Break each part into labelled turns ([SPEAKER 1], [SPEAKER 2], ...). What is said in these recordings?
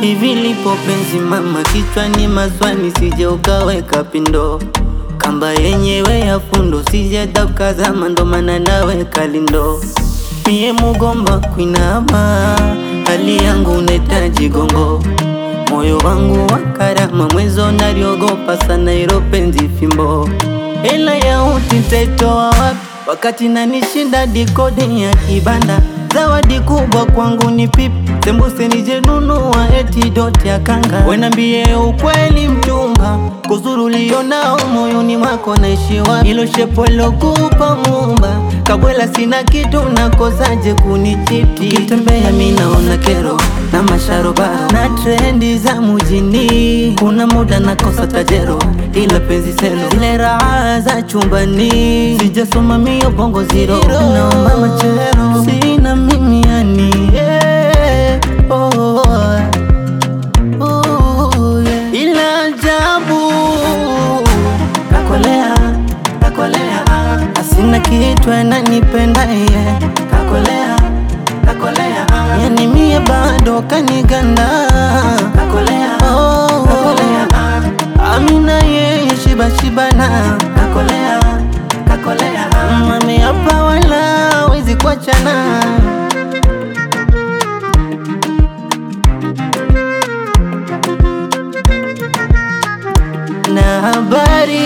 [SPEAKER 1] Hivi lipo penzi mama, kichwani maswani, sije ukaweka pindo. Kamba yenyewe ya fundo, sije dakazama, ndo maana naweka lindo. Mie mugomba kuinama, hali yangu netaji gongo. Moyo wangu wakarama, mwezo nariogopa sana ilo penzi fimbo. Hela ya utitaitoa wapi, wakati nanishinda dikodi ya kibanda. Zawadi kubwa kwangu ni pipi, sembuse nije nunua antidote ya kanga. Wenambie ukweli mchumba, kuzuru ulionao moyoni mwako naishi wapi? Ilo shepo lokupa Muumba, kabwela sina kitu nakosaje kunichiti? Kitembea mimi naona kero na masharoba na trendi za mujini. Kuna muda nakosa tajero, ila penzi selo, zile raha za chumbani. Sijasoma mio bongo zero, naomba machero, sina mimi yani, ila ajabu kakolea, asina kitu ananipenda kakolea, yani mie bado kaniganda kakolea, amina yeye shibana kakolea, mame hapa wala wezi kuachana. Na habari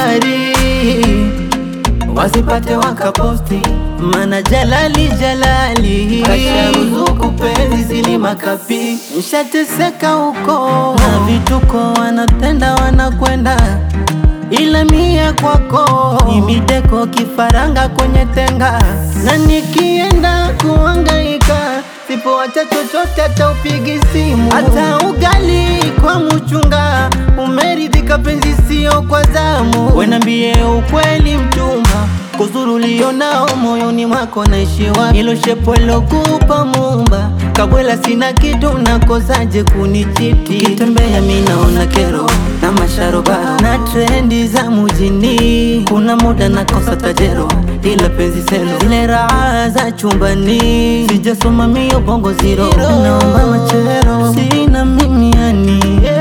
[SPEAKER 1] wasipate wakaposti, mana jalali kasharuzuku penzi zili makapi. Nshateseka huko na vituko, wanatenda wanakwenda, ila mie kwako imideko kifaranga kwenye tenga. Na nikienda kuangaika, sipoacha chochote hata upigi simu, hata ugali kwa mchunga. Umeridhika penzi sio kwa zamu, wenambie ukweli mchumba, kuzuru ulionao moyoni mwako naishi wapi? Ilo shepo lokupa Muumba, kabwela sina kitu nakosaje kunichiti? Kitembea mimi naona kero na masharoba na trendi za mujini. Kuna muda nakosa tajero, ila penzi selo, zile raha za chumbani. Sijasoma mio bongo zero, naomba machero, sina mimi yani,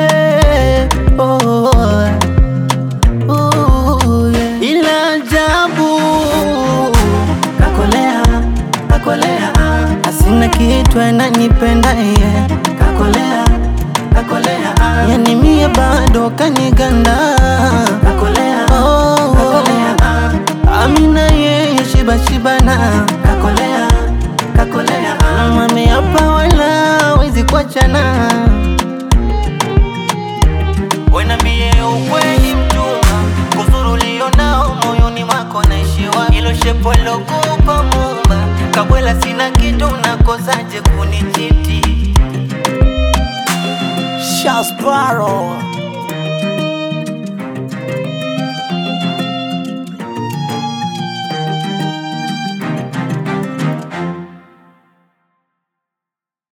[SPEAKER 1] ila ajabu kakolea, asina kitu ananipenda kakolea, yani mie bado kaniganda kakolea, amina yeye shibana kakolea, mame hapa wala wezi kuachana. Wenambie ukweli mchumba, kuzuru ulionao moyoni mwako naishi wapi? Ilo shepo lokupa Muumba, kabwela sina kitu nakosaje kunichiti?
[SPEAKER 2] Shasparo